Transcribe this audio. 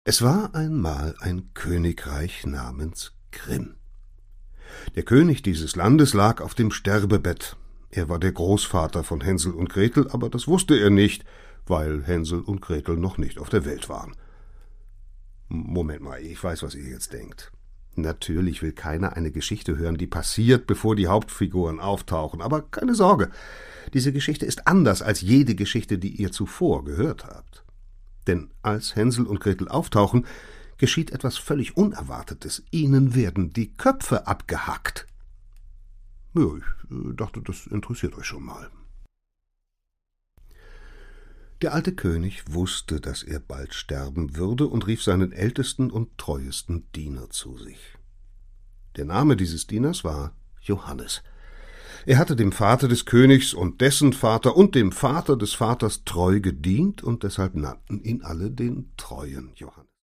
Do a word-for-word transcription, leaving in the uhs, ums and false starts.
Es war einmal ein Königreich namens Grimm. Der König dieses Landes lag auf dem Sterbebett. Er war der Großvater von Hänsel und Gretel, aber das wusste er nicht, weil Hänsel und Gretel noch nicht auf der Welt waren. Moment mal, ich weiß, was ihr jetzt denkt. Natürlich will keiner eine Geschichte hören, die passiert, bevor die Hauptfiguren auftauchen, aber keine Sorge, diese Geschichte ist anders als jede Geschichte, die ihr zuvor gehört habt. Denn als Hänsel und Gretel auftauchen, geschieht etwas völlig Unerwartetes. Ihnen werden die Köpfe abgehackt. Ja, ich dachte, das interessiert euch schon mal. Der alte König wusste, dass er bald sterben würde und rief seinen ältesten und treuesten Diener zu sich. Der Name dieses Dieners war Johannes. Er hatte dem Vater des Königs und dessen Vater und dem Vater des Vaters treu gedient, und deshalb nannten ihn alle den treuen Johannes.